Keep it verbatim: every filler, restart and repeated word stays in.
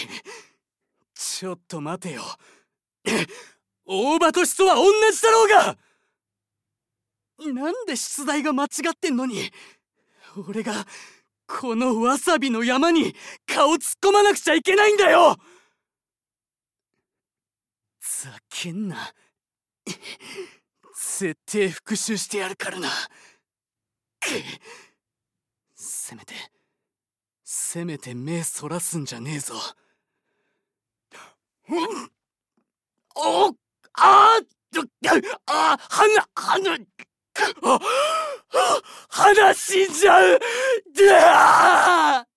ちょっと待てよ。大場としそは同じだろうが。なんで出題が間違ってんのに俺がこのわさびの山に顔突っ込まなくちゃいけないんだよ。ざけんな。絶対復習してやるからな。せめてせめて目そらすんじゃねえぞ。おっあーあ鼻鼻あ鼻死んじゃう。